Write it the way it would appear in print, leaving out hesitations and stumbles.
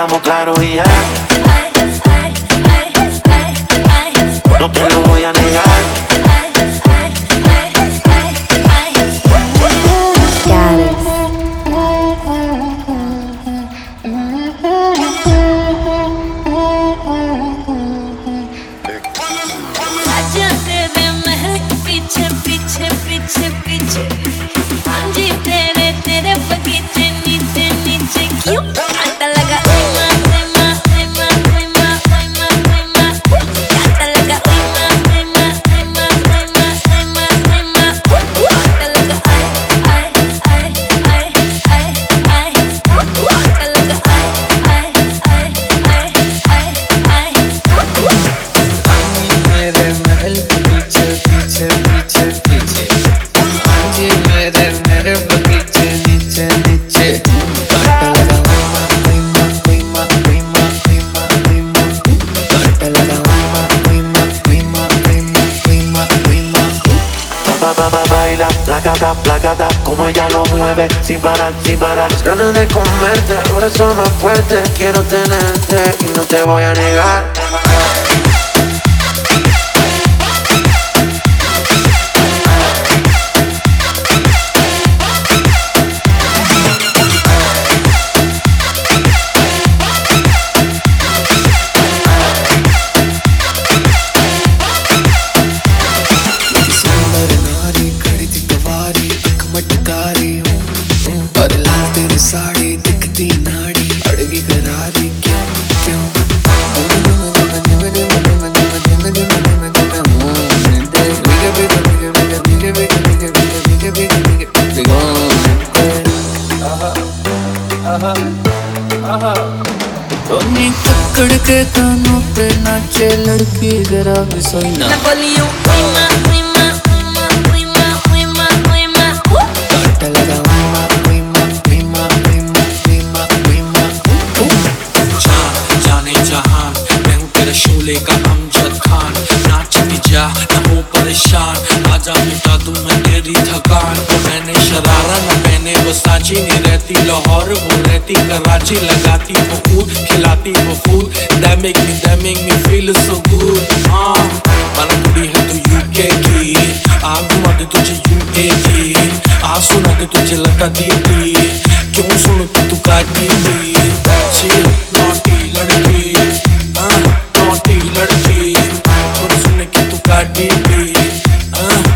estamos claros y ya. No te lo voy a negar. पीछे पीछे पीछे पीछे जी तेरे तेरे बगीचे नीचे नीचे क्यों आता लगा Baila, placata, como ella lo mueve, sin parar, sin parar. Las ganas de comerte, por eso más fuerte. Quiero tenerte y no te voy a negar. Sari दिखती नाड़ी अड़गी करारी क्यों क्यों पकड़ के कानों पे नाचे लड़की जरा भी सोई ना शोले का अमजद खान नाचती जा न हो परेशान आजा मिटा दूं मैं तेरी थकान मैंने शरारा न पहने वो साची नहीं रहती लाहौर वो रहती कराची लगाती वो कूद खिलाती वो food that make me feel so good माना कुड़ी है तू यूके की आ घुमा दे तुझे यूके की आ सुना दे तुझे लगा दी क्यों सुनती तू काटी थी नॉटी लड़की नॉटी लड़की और सुने कि तू काटी भी